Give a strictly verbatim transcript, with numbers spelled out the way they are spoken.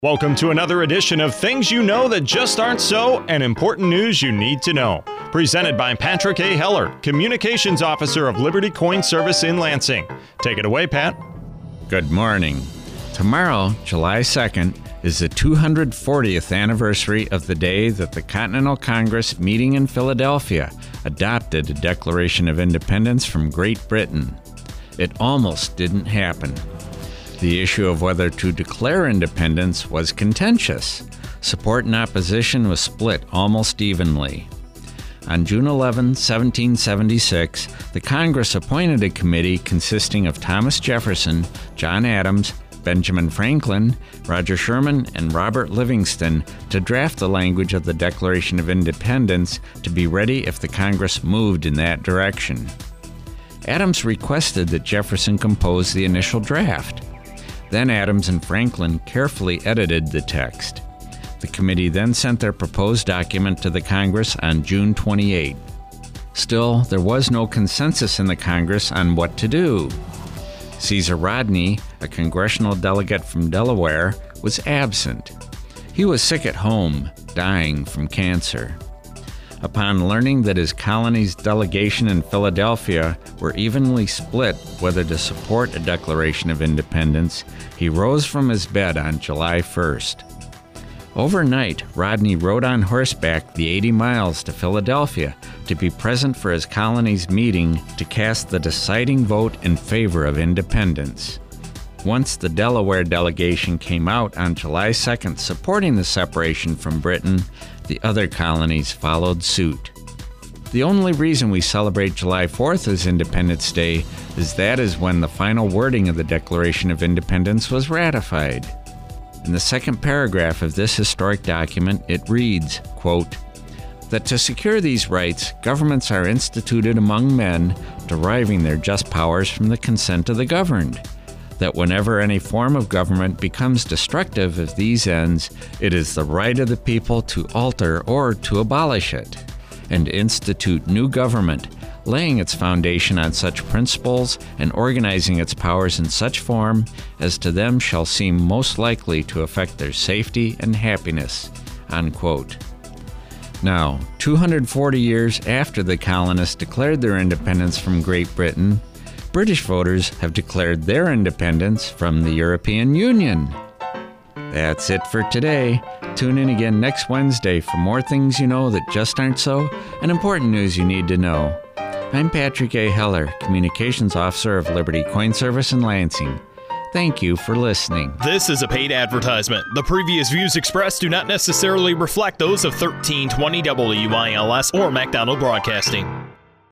Welcome to another edition of Things You Know That Just Aren't So and Important News You Need to Know. Presented by Patrick A. Heller, Communications Officer of Liberty Coin Service in Lansing. Take it away, Pat. Good morning. Tomorrow, July second, is the two hundred fortieth anniversary of the day that the Continental Congress, meeting in Philadelphia, adopted a Declaration of Independence from Great Britain. It almost didn't happen. The issue of whether to declare independence was contentious. Support and opposition was split almost evenly. On June eleventh, seventeen seventy-six, the Congress appointed a committee consisting of Thomas Jefferson, John Adams, Benjamin Franklin, Roger Sherman, and Robert Livingston to draft the language of the Declaration of Independence to be ready if the Congress moved in that direction. Adams requested that Jefferson compose the initial draft. Then Adams and Franklin carefully edited the text. The committee then sent their proposed document to the Congress on June twenty-eighth. Still, there was no consensus in the Congress on what to do. Caesar Rodney, a congressional delegate from Delaware, was absent. He was sick at home, dying from cancer. Upon learning that his colony's delegation in Philadelphia were evenly split whether to support a Declaration of Independence, he rose from his bed on July first. Overnight, Rodney rode on horseback the eighty miles to Philadelphia to be present for his colony's meeting to cast the deciding vote in favor of independence. Once the Delaware delegation came out on July second supporting the separation from Britain, the other colonies followed suit. The only reason we celebrate July fourth as Independence Day is that is when the final wording of the Declaration of Independence was ratified. In the second paragraph of this historic document, it reads, quote, that to secure these rights, governments are instituted among men, deriving their just powers from the consent of the governed. That whenever any form of government becomes destructive of these ends, it is the right of the people to alter or to abolish it, and institute new government, laying its foundation on such principles and organizing its powers in such form as to them shall seem most likely to affect their safety and happiness, unquote. Now, two hundred forty years after the colonists declared their independence from Great Britain, British voters have declared their independence from the European Union. That's it for today. Tune in again next Wednesday for more things you know that just aren't so and important news you need to know. I'm Patrick A. Heller, Communications Officer of Liberty Coin Service in Lansing. Thank you for listening. This is a paid advertisement. The previous views expressed do not necessarily reflect those of thirteen twenty W I L S or MacDonald Broadcasting.